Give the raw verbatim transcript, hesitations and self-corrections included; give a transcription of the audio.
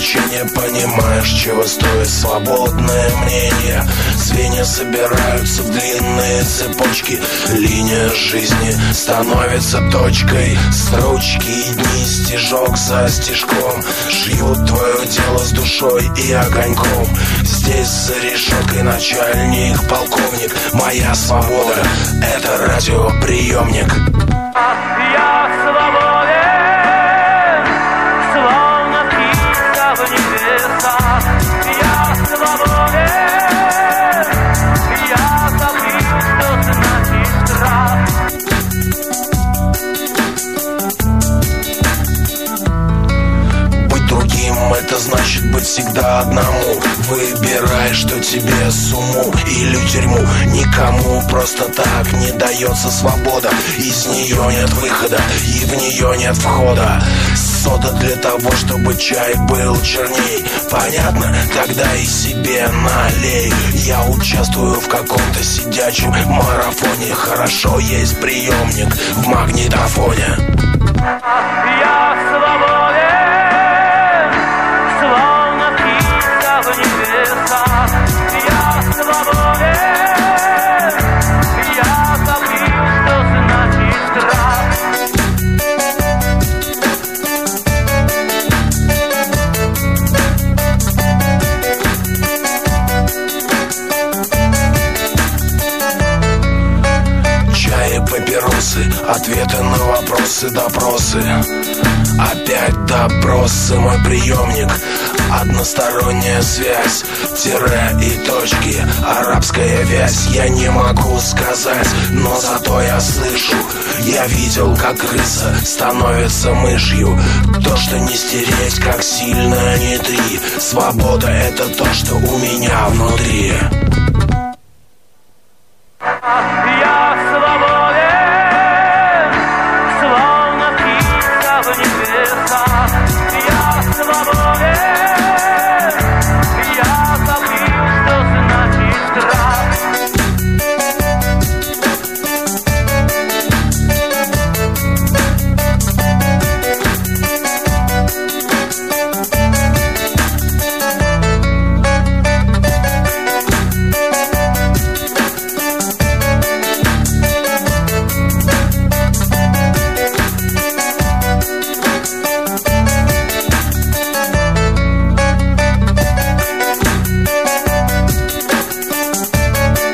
развлечения, понимаешь, чего стоит свободное мнение. Звенья собираются в длинные цепочки, линия жизни становится точкой. Строчки и дни, стежок за стежком, шьют твое дело с душой и огоньком. Здесь за решеткой начальник, полковник. Моя свобода — это радиоприемник. Я свободен, словно птица в небесах. Я свободен, я забыл, что значит страх. Быть другим — это значит быть всегда одному. Выбирай, что тебе с уму или тюрьму. Никому просто так не дается свобода. Из нее нет выхода и в нее нет входа. Сода для того, чтобы чай был черней. Понятно? Тогда и себе налей. Я участвую в каком-то сидячем марафоне. Хорошо, есть приемник в магнитофоне. Я свободен, словно птица в небесах. Я свободен, я забыл, что значит страх. Чай и папиросы, ответы на вопросы, допросы. Опять допросы, мой приемник. Односторонняя связь, тире и точки, арабская вязь. Я не могу сказать, но зато я слышу. Я видел, как крыса становится мышью. То, что не стереть, как сильно не три. Свобода — это то, что у меня внутри.